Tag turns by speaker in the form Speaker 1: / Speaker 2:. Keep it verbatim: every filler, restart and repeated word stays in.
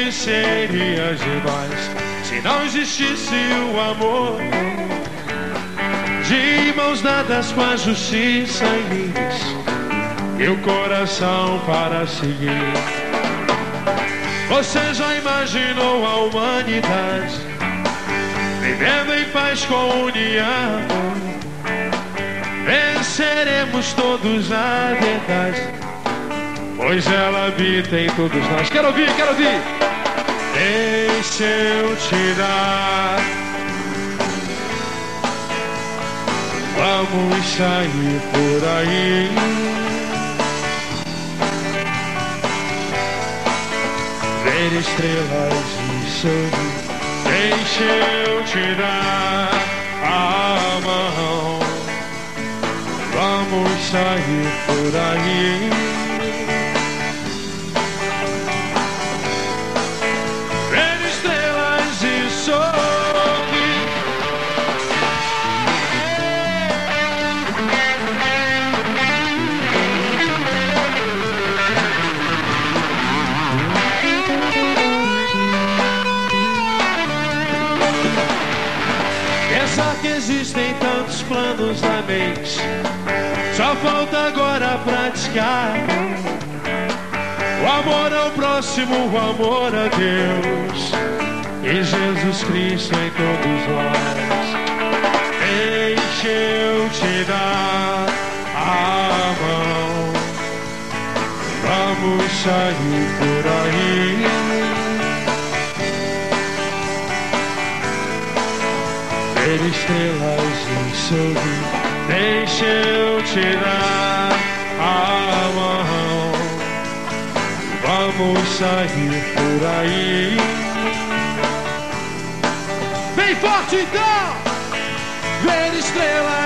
Speaker 1: que seria de nós se não existisse o amor? De mãos dadas com a justiça em mim e o coração para seguir. Você já imaginou a humanidade vivendo em paz com união? Venceremos todos a verdade, pois ela habita em todos nós. Quero ouvir, quero ouvir. Deixa eu te dar. Vamos sair por aí. Ver estrelas e sorrir. Deixa eu te dar a mão. Vamos sair por aí. Ver estrelas e sorrir. Pensar que existem tantos planos na mente, só falta agora praticar o amor ao próximo, o amor a Deus e Jesus Cristo em todos nós. Deixa eu te dar a mão. Vamos sair por aí. Ver estrelas e sorrir. Deixa eu te dar a mão. Vamos sair por aí. Bem forte então! Ver estrelas